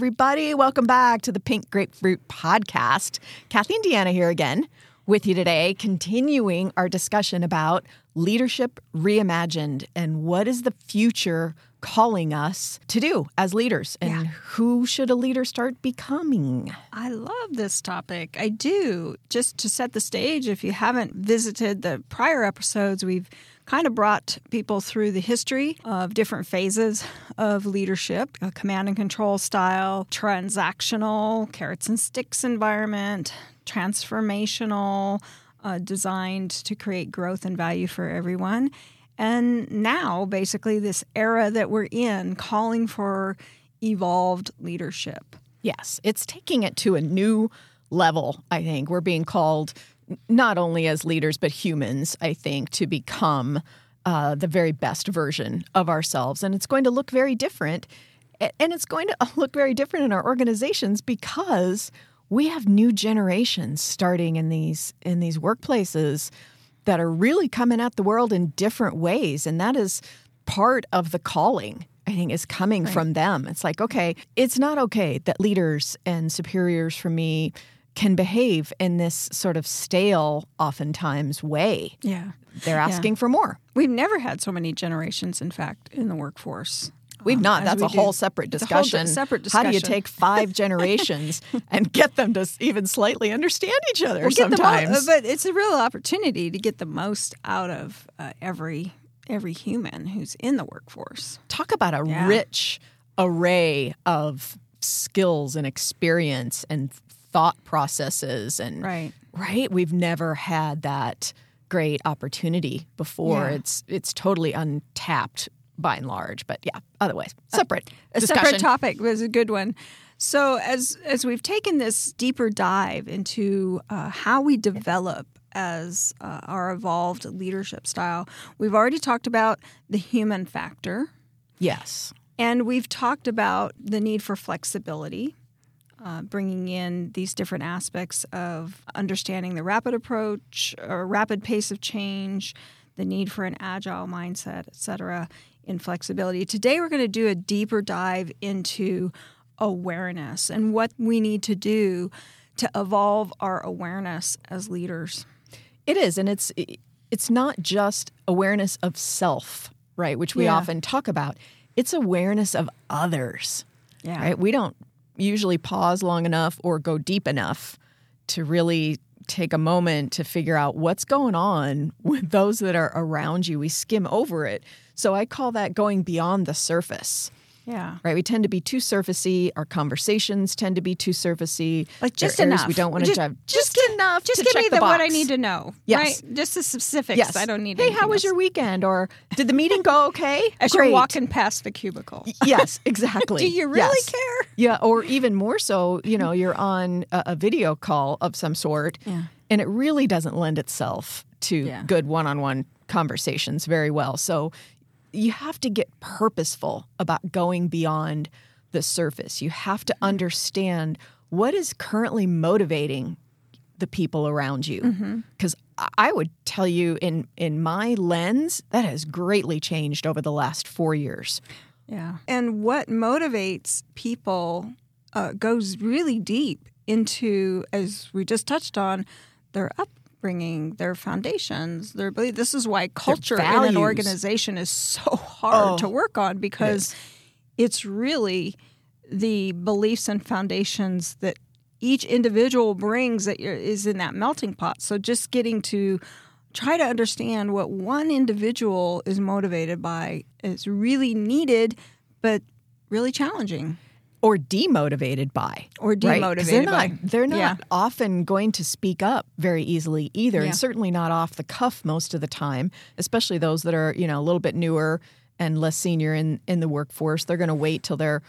everybody. Welcome back to the Pink Grapefruit Podcast. Kathy and Deanna here again with you today, continuing our discussion about leadership reimagined and what is the future calling us to do as leaders, and who should a leader start becoming? I love this topic. I do. Just to set the stage, if you haven't visited the prior episodes, we've kind of brought people through the history of different phases of leadership, a command and control style, transactional, carrots and sticks environment, transformational, designed to create growth and value for everyone. And now, basically, this era that we're in, calling for evolved leadership. Yes, it's taking it to a new level, I think. We're being called not only as leaders, but humans, I think, to become the very best version of ourselves. And it's going to look very different. And it's going to look very different in our organizations because we have new generations starting in these workplaces that are really coming at the world in different ways. And that is part of the calling, I think, is coming from them. It's like, okay, it's not okay that leaders and superiors for me can behave in this sort of stale, oftentimes, way. Yeah. They're asking for more. We've never had so many generations, in fact, in the workforce. We've not. That's a whole separate discussion. How do you take 5 generations and get them to even slightly understand each other sometimes? But it's a real opportunity to get the most out of every human who's in the workforce. Talk about a rich array of skills and experience and thought processes. And right? We've never had that great opportunity before. Yeah. It's totally untapped by and large, but otherwise, separate discussion. Separate topic was a good one. So as we've taken this deeper dive into how we develop as our evolved leadership style, we've already talked about the human factor. Yes. And we've talked about the need for flexibility, bringing in these different aspects of understanding the rapid approach or rapid pace of change, the need for an agile mindset, et cetera, in flexibility. Today, we're going to do a deeper dive into awareness and what we need to do to evolve our awareness as leaders. It is, and it's not just awareness of self, right, which we often talk about. It's awareness of others, right? We don't usually pause long enough or go deep enough to really take a moment to figure out what's going on with those that are around you. We skim over it. So I call that going beyond the surface. Yeah. Right? We tend to be too surfacey. Our conversations tend to be too surfacey. Like just enough. We don't want to dive. Just enough just to give check me the box. what I need to know. Yes. Right? Just the specifics. Yes. I don't need Hey, how was your weekend? Or did the meeting go okay? As Great. you're walking past the cubicle. Yes, exactly. Do you really care? Yeah, or even more so, you're on a video call of some sort, and it really doesn't lend itself to good one-on-one conversations very well. So you have to get purposeful about going beyond the surface. You have to understand what is currently motivating the people around you. Because I would tell you in my lens, that has greatly changed over the last 4 years. Yeah. And what motivates people goes really deep into, as we just touched on, their upbringing, their foundations, their belief. This is why culture in an organization is so hard to work on, because it's really the beliefs and foundations that each individual brings that is in that melting pot. So just getting to try to understand what one individual is motivated by is really needed, but really challenging. Or demotivated by. Or demotivated by. They're not often going to speak up very easily either, and certainly not off the cuff most of the time, especially those that are, a little bit newer and less senior in the workforce. They're going to wait till they're,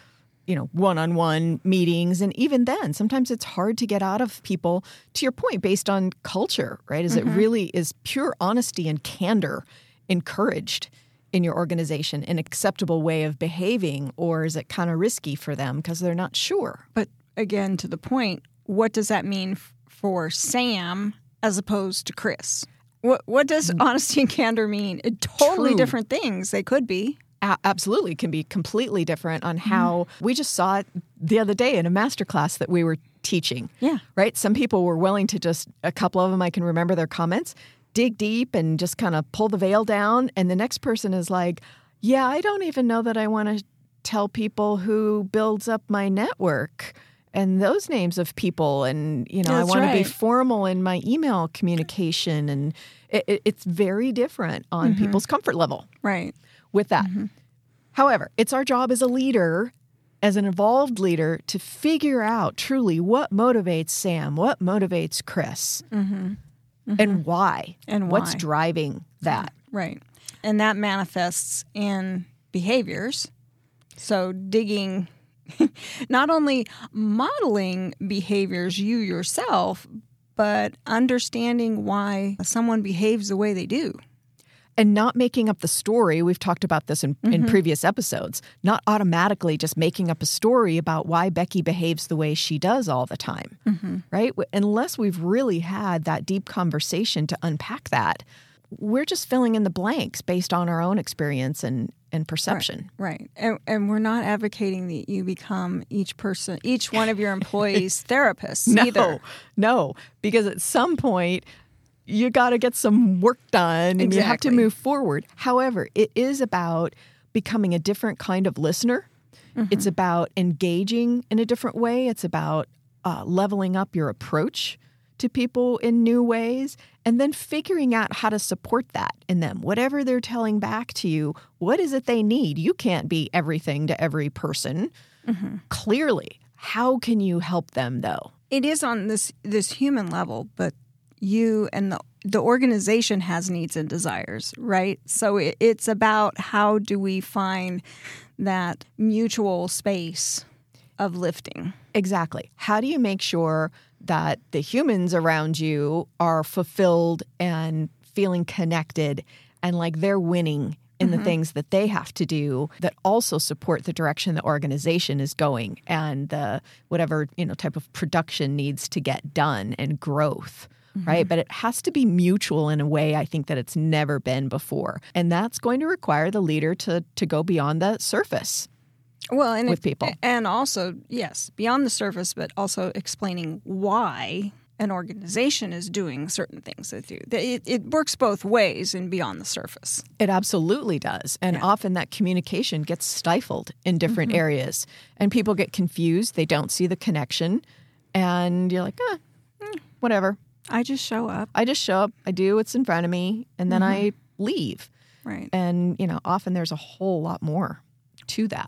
one-on-one meetings. And even then, sometimes it's hard to get out of people, to your point, based on culture, right? Is it really, is pure honesty and candor encouraged in your organization, an acceptable way of behaving, or is it kind of risky for them because they're not sure? But again, to the point, what does that mean for Sam as opposed to Chris? What does honesty and candor mean? Totally different things. They could be. absolutely can be completely different on how we just saw it the other day in a masterclass that we were teaching. Yeah. Right? Some people were willing to just, a couple of them, I can remember their comments, dig deep and just kind of pull the veil down. And the next person is like, yeah, I don't even know that I want to tell people who builds up my network and those names of people. And, I want to be formal in my email communication. And it's very different on people's comfort level. Right. With that. However, it's our job as a leader, as an evolved leader, to figure out truly what motivates Sam, what motivates Chris, and why. And what's why. Driving that. Right. And that manifests in behaviors. So digging, not only modeling behaviors you yourself, but understanding why someone behaves the way they do. And not making up the story. We've talked about this in previous episodes. Not automatically just making up a story about why Becky behaves the way she does all the time, right? Unless we've really had that deep conversation to unpack that, we're just filling in the blanks based on our own experience and perception. Right. And we're not advocating that you become each one of your employees' therapists either. No, because at some point, you got to get some work done and you have to move forward. However, it is about becoming a different kind of listener. It's about engaging in a different way. It's about leveling up your approach to people in new ways and then figuring out how to support that in them. Whatever they're telling back to you, what is it they need? You can't be everything to every person. Clearly. How can you help them, though? It is on this human level, but you and the organization has needs and desires, right? So it's about how do we find that mutual space of lifting. Exactly. How do you make sure that the humans around you are fulfilled and feeling connected and like they're winning in the things that they have to do that also support the direction the organization is going and the whatever, type of production needs to get done and growth. Right? But it has to be mutual in a way I think that it's never been before. And that's going to require the leader to go beyond the surface with people. And also, yes, beyond the surface, but also explaining why an organization is doing certain things that do. It works both ways and beyond the surface. It absolutely does. And often that communication gets stifled in different areas. And people get confused. They don't see the connection. And you're like, whatever. I just show up. I do what's in front of me, and then I leave. Right. And, often there's a whole lot more to that.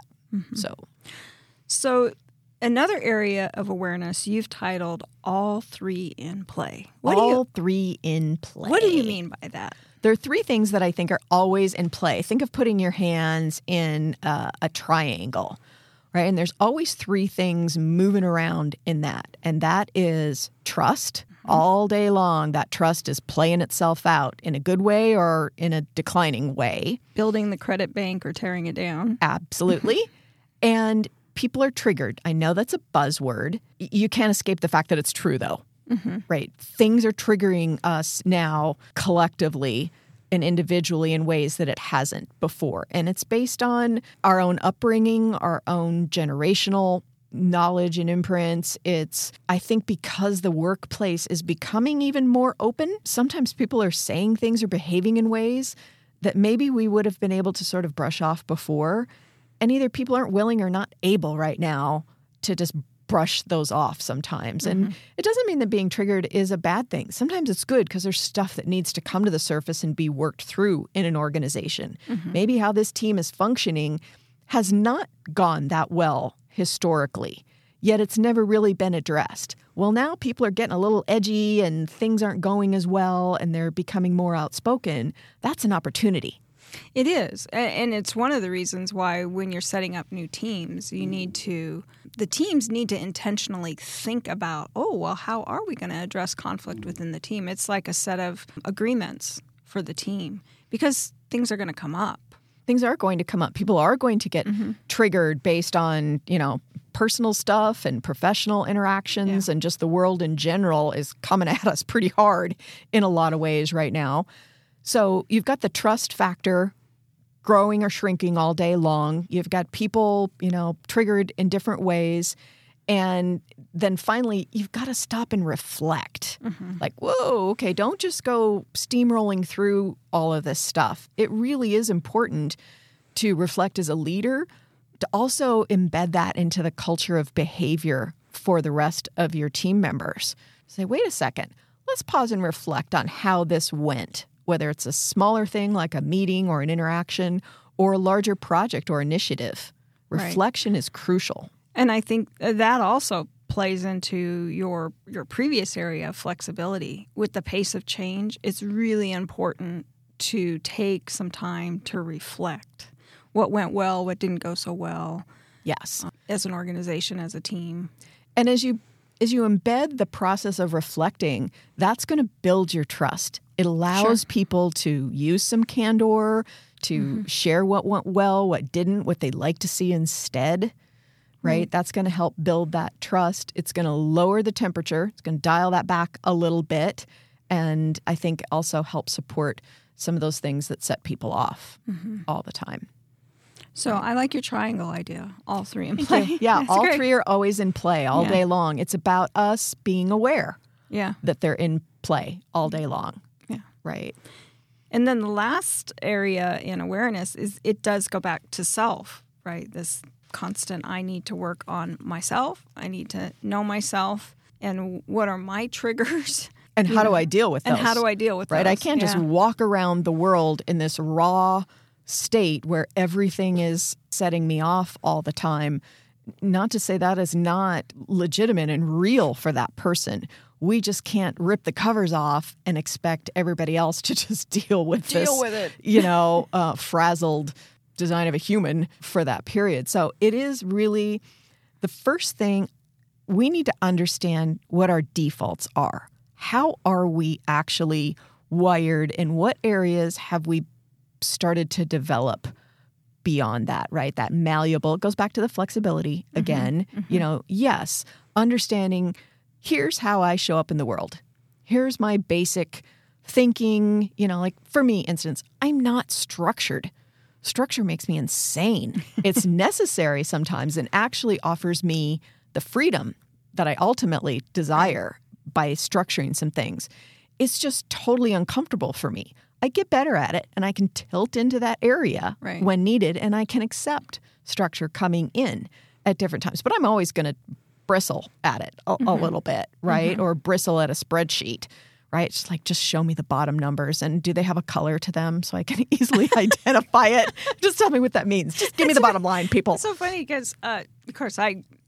So another area of awareness you've titled All Three in Play. Three in play. What do you mean by that? There are three things that I think are always in play. Think of putting your hands in a triangle, right? And there's always three things moving around in that. And that is trust. All day long, that trust is playing itself out in a good way or in a declining way. Building the credit bank or tearing it down. Absolutely. And people are triggered. I know that's a buzzword. You can't escape the fact that it's true, though. Right? Things are triggering us now collectively and individually in ways that it hasn't before. And it's based on our own upbringing, our own generational knowledge and imprints. It's, I think, because the workplace is becoming even more open, sometimes people are saying things or behaving in ways that maybe we would have been able to sort of brush off before. And either people aren't willing or not able right now to just brush those off sometimes. And it doesn't mean that being triggered is a bad thing. Sometimes it's good because there's stuff that needs to come to the surface and be worked through in an organization. Maybe how this team is functioning has not gone that well historically, yet it's never really been addressed. Well, now people are getting a little edgy and things aren't going as well and they're becoming more outspoken. That's an opportunity. It is. And it's one of the reasons why when you're setting up new teams, the teams need to intentionally think about, how are we going to address conflict within the team? It's like a set of agreements for the team because things are going to come up. Things are going to come up. People are going to get triggered based on, personal stuff and professional interactions and just the world in general is coming at us pretty hard in a lot of ways right now. So you've got the trust factor growing or shrinking all day long. You've got people, triggered in different ways. And then finally, you've got to stop and reflect. Like, whoa, okay, don't just go steamrolling through all of this stuff. It really is important to reflect as a leader, to also embed that into the culture of behavior for the rest of your team members. Say, wait a second, let's pause and reflect on how this went, whether it's a smaller thing like a meeting or an interaction or a larger project or initiative. Reflection is crucial. And I think that also plays into your previous area of flexibility. With the pace of change, it's really important to take some time to reflect what went well, what didn't go so well. Yes. As an organization, as a team. And as you embed the process of reflecting, that's going to build your trust. It allows people to use some candor, to share what went well, what didn't, what they'd like to see instead. Right? That's going to help build that trust. It's going to lower the temperature. It's going to dial that back a little bit. And I think also help support some of those things that set people off all the time. So I like your triangle idea, all three in play. Yeah, all three are always in play all day long. It's about us being aware that they're in play all day long. Yeah. Right. And then the last area in awareness is it does go back to self, right? This constant, I need to work on myself. I need to know myself. And what are my triggers? And how do I deal with those? And how do I deal with those? Right? I can't just walk around the world in this raw state where everything is setting me off all the time. Not to say that is not legitimate and real for that person. We just can't rip the covers off and expect everybody else to just deal with it. Frazzled design of a human for that period. So it is really the first thing we need to understand what our defaults are. How are we actually wired? In what areas have we started to develop beyond that, right? That malleable, it goes back to the flexibility again. Yes, understanding here's how I show up in the world. Here's my basic thinking, like for me, instance, I'm not structured. Structure makes me insane. It's necessary sometimes and actually offers me the freedom that I ultimately desire by structuring some things. It's just totally uncomfortable for me. I get better at it and I can tilt into that area when needed and I can accept structure coming in at different times. But I'm always going to bristle at it a little bit, right? Or bristle at a spreadsheet. Right? It's like, just show me the bottom numbers and do they have a color to them so I can easily identify it? Just tell me what that means. Just give me the bottom line, people. It's so funny because, of course,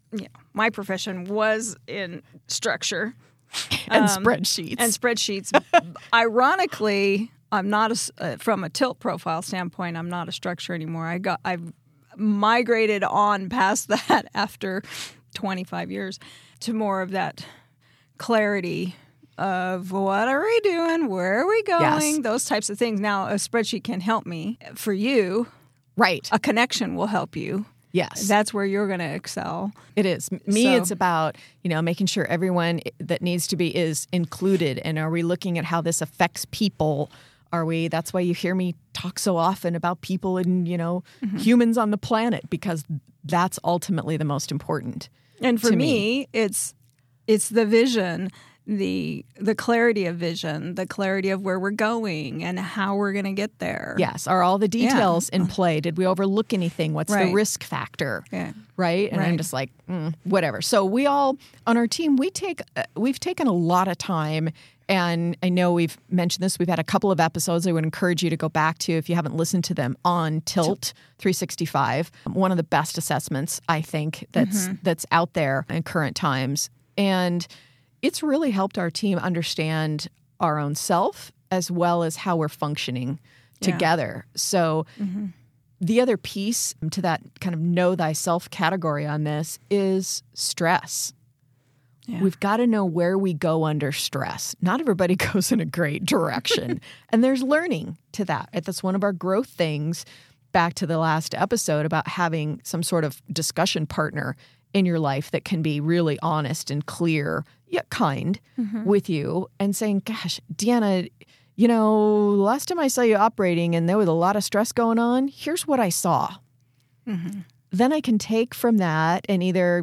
my profession was in structure. And spreadsheets. Ironically, I'm not, from a tilt profile standpoint, I'm not a structure anymore. I've migrated on past that after 25 years to more of that clarity of what are we doing, where are we going, those types of things. Now, a spreadsheet can help me. For you, a connection will help you. Yes. That's where you're going to excel. It is. It's about, making sure everyone that needs to be is included. And are we looking at how this affects people? That's why you hear me talk so often about people and, humans on the planet, because that's ultimately the most important. And for me, it's the vision, the clarity of vision, the clarity of where we're going and how we're going to get there. Yes. Are all the details in play? Did we overlook anything? What's the risk factor? Yeah. Right? And I'm just like, whatever. So we all, on our team, we've taken a lot of time. And I know we've mentioned this. We've had a couple of episodes I would encourage you to go back to if you haven't listened to them on Tilt 365. One of the best assessments, I think, that's out there in current times. And it's really helped our team understand our own self as well as how we're functioning together. So the other piece to that kind of know thyself category on this is stress. Yeah. We've got to know where we go under stress. Not everybody goes in a great direction. And there's learning to that. That's one of our growth things, back to the last episode, about having some sort of discussion partner in your life that can be really honest and clear, yet kind with you, and saying, gosh, Deanna, last time I saw you operating and there was a lot of stress going on, here's what I saw. Mm-hmm. Then I can take from that and either,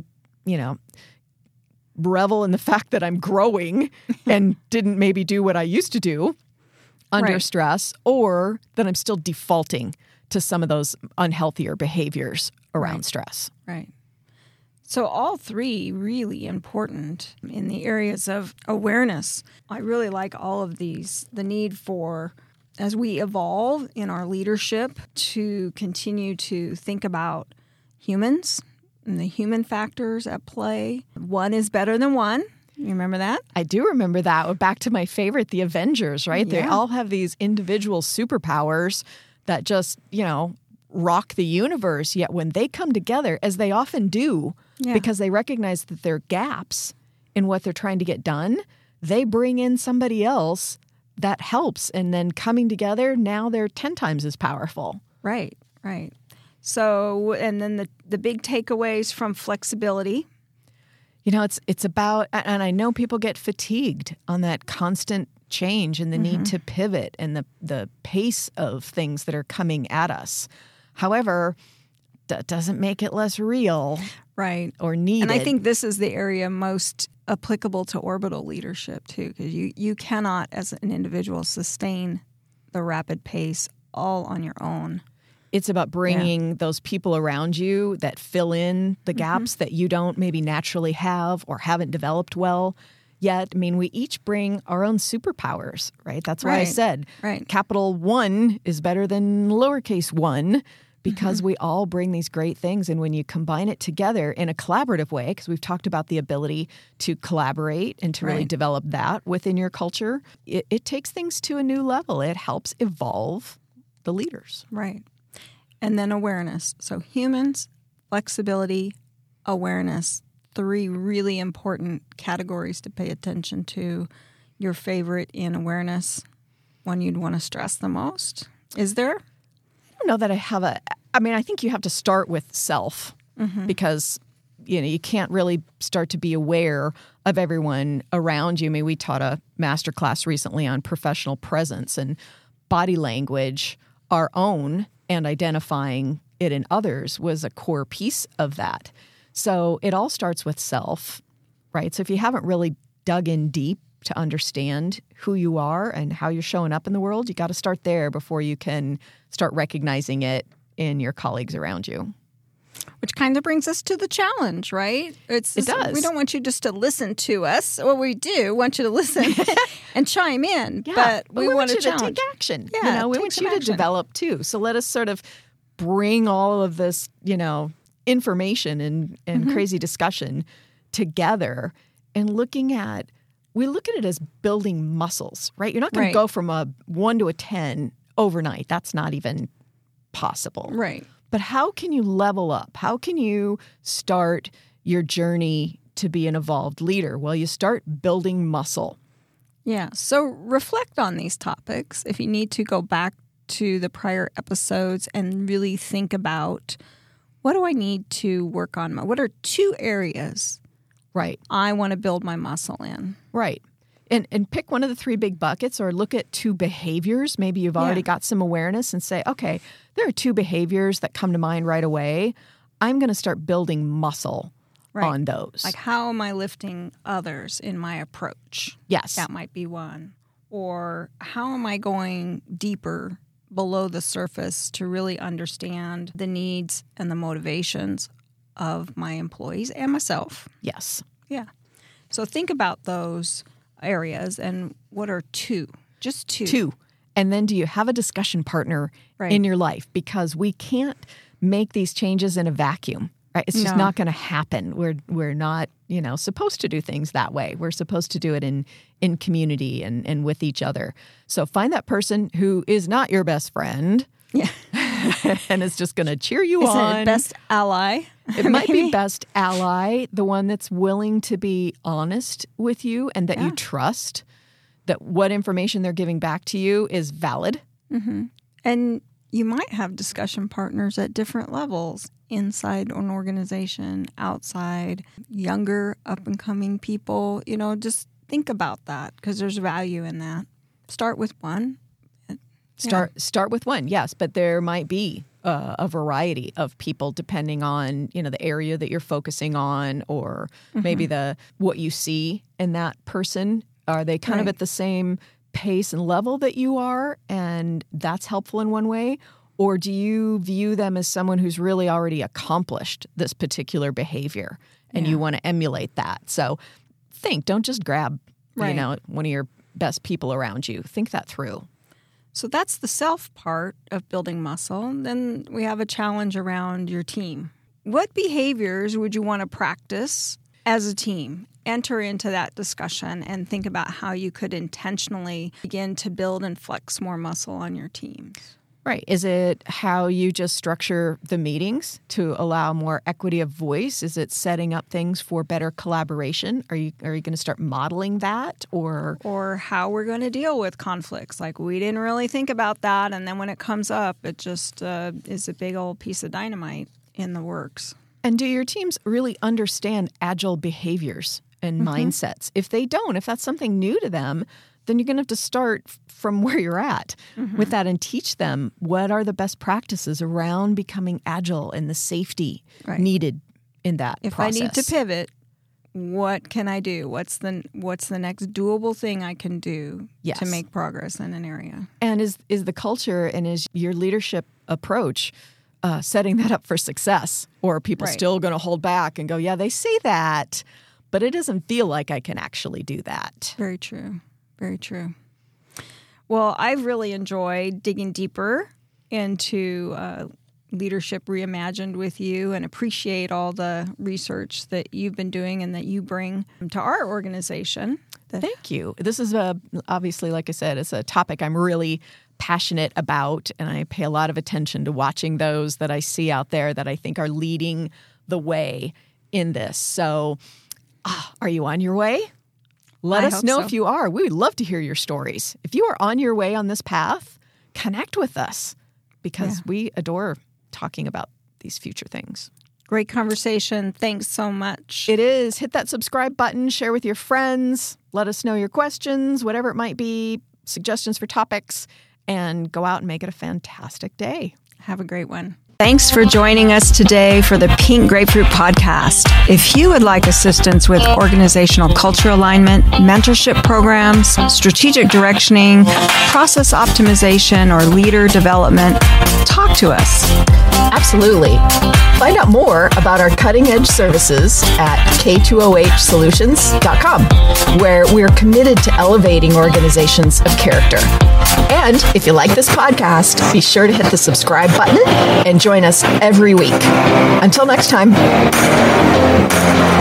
revel in the fact that I'm growing and didn't maybe do what I used to do under stress, or that I'm still defaulting to some of those unhealthier behaviors around stress. Right. So all three really important in the areas of awareness. I really like all of these. The need for, as we evolve in our leadership, to continue to think about humans and the human factors at play. One is better than one. You remember that? I do remember that. Back to my favorite, the Avengers, right? Yeah. They all have these individual superpowers that just, rock the universe. Yet when they come together, as they often do, because they recognize that there are gaps in what they're trying to get done, they bring in somebody else that helps. And then coming together, now they're 10 times as powerful. Right. So, and then the big takeaways from flexibility. It's about, and I know people get fatigued on that constant change and the need to pivot and the pace of things that are coming at us. However, that doesn't make it less real. Right. Or needed. And I think this is the area most applicable to orbital leadership, too, because you cannot, as an individual, sustain the rapid pace all on your own. It's about bringing those people around you that fill in the gaps that you don't maybe naturally have or haven't developed well yet. I mean, we each bring our own superpowers, right? That's why I said capital 1 is better than lowercase 1. Because we all bring these great things. And when you combine it together in a collaborative way, because we've talked about the ability to collaborate and to really develop that within your culture, it takes things to a new level. It helps evolve the leaders. Right. And then awareness. So humans, flexibility, awareness, 3 really important categories to pay attention to. Your favorite in awareness, one you'd want to stress the most? Is there? I don't know that I have I think you have to start with self because, you can't really start to be aware of everyone around you. I mean, we taught a master class recently on professional presence and body language, our own, and identifying it in others was a core piece of that. So it all starts with self, right? So if you haven't really dug in deep to understand who you are and how you're showing up in the world, you got to start there before you can start recognizing it in your colleagues around you. Which kind of brings us to the challenge, right? It does. We don't want you just to listen to us. Well, we do want you to listen and chime in, but we want you to challenge. Take action. Yeah, we want you to develop too. So let us sort of bring all of this, information and crazy discussion together and we look at it as building muscles, right? You're not going to go from a 1 to a 10 overnight. That's not even possible. Right. But how can you level up? How can you start your journey to be an evolved leader? Well, you start building muscle. Yeah. So reflect on these topics. If you need to, go back to the prior episodes and really think about, what do I need to work on? What are 2 areas I want to build my muscle in? Right. And pick one of the 3 big buckets or look at 2 behaviors. Maybe you've already got some awareness and say, okay, there are 2 behaviors that come to mind right away. I'm going to start building muscle on those. Like, how am I lifting others in my approach? Yes. That might be one. Or how am I going deeper below the surface to really understand the needs and the motivations of my employees and myself? Yes. Yeah. So think about those areas and what are 2? Just 2. 2. And then do you have a discussion partner in your life? Because we can't make these changes in a vacuum, right? It's just not going to happen. We're not, supposed to do things that way. We're supposed to do it in community and with each other. So find that person who is not your best friend. Yeah. And is just going to cheer you on. Is it best ally? It might be best ally, the one that's willing to be honest with you and that you trust, that what information they're giving back to you is valid. Mm-hmm. And you might have discussion partners at different levels, inside an organization, outside, younger, up-and-coming people. Just think about that because there's value in that. Start with one. Start with one, yes, but there might be a variety of people depending on the area that you're focusing on, or maybe what you see in that person. Are they kind of at the same pace and level that you are, and that's helpful in one way? Or do you view them as someone who's really already accomplished this particular behavior and you want to emulate that? So don't just grab one of your best people around you. Think that through. So that's the self part of building muscle. Then we have a challenge around your team. What behaviors would you want to practice as a team? Enter into that discussion and think about how you could intentionally begin to build and flex more muscle on your teams. Right. Is it how you just structure the meetings to allow more equity of voice? Is it setting up things for better collaboration? Are you going to start modeling that, or how we're going to deal with conflicts? Like, we didn't really think about that, and then when it comes up, it just is a big old piece of dynamite in the works. And do your teams really understand agile behaviors and mindsets? If they don't, if that's something new to them, then you're going to have to start from where you're at with that and teach them what are the best practices around becoming agile and the safety needed in that process. If I need to pivot, what can I do? What's the next doable thing I can do to make progress in an area? And is the culture and is your leadership approach setting that up for success? Or are people still going to hold back and go, yeah, they say that, but it doesn't feel like I can actually do that? Very true. Very true. Well, I've really enjoyed digging deeper into Leadership Reimagined with you, and appreciate all the research that you've been doing and that you bring to our organization. Thank you. This is obviously, like I said, it's a topic I'm really passionate about, and I pay a lot of attention to watching those that I see out there that I think are leading the way in this. So, are you on your way? Let us know if you are. We would love to hear your stories. If you are on your way on this path, connect with us, because we adore talking about these future things. Great conversation. Thanks so much. It is. Hit that subscribe button, share with your friends, let us know your questions, whatever it might be, suggestions for topics, and go out and make it a fantastic day. Have a great one. Thanks for joining us today for the Pink Grapefruit Podcast. If you would like assistance with organizational culture alignment, mentorship programs, strategic directioning, process optimization, or leader development, talk to us. Absolutely. Find out more about our cutting-edge services at K2OHsolutions.com, where we're committed to elevating organizations of character. And if you like this podcast, be sure to hit the subscribe button and join us every week. Until next time.